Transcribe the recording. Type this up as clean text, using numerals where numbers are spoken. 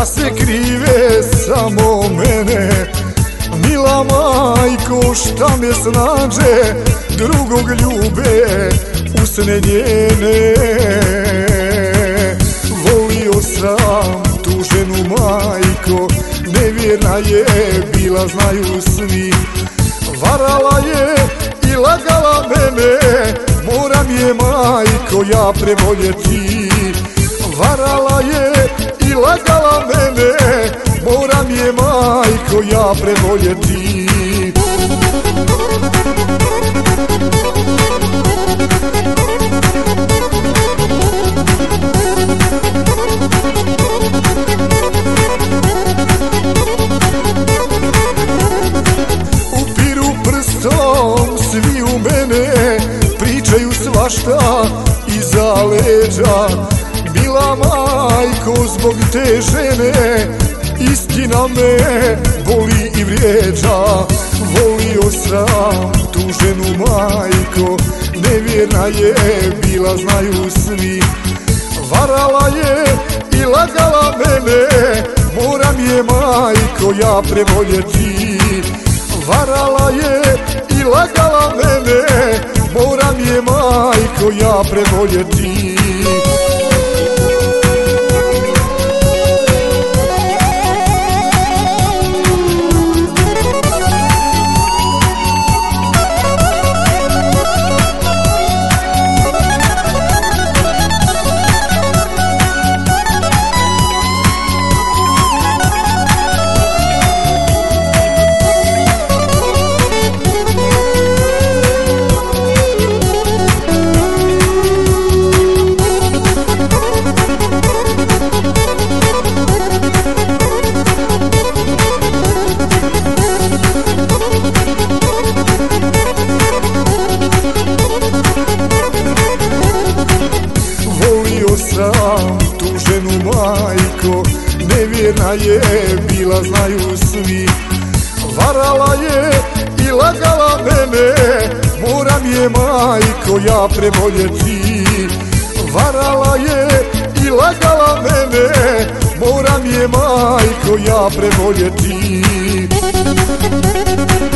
da se krive samo mene. Mila majko, šta me snađe, drugog ljube usne njene. Volio sam tu ženu majko, nevjerna je bila, znaju svi. Varala je i lagala mene, moram je majko ja preboljeti. Varala je i lagala mene, moram je majko ja preboljeti. Upiru prstom svi u mene, pričaju svašta iza leđa. Mila majko, zbog te žene istina me boli i vrijeđa. Volio sam tu ženu majko, nevjerna je bila, znaju svi. Varala je i lagala mene, moram je majko ja preboljeti. Varala je i lagala mene, moram je majko ja preboljeti. Sam tu ženu majko, nevjerna je bila, znaju svi. Varala je i lagala mene, moram je majko ja preboljeti. Varala je i lagala mene, moram je majko ja preboljeti.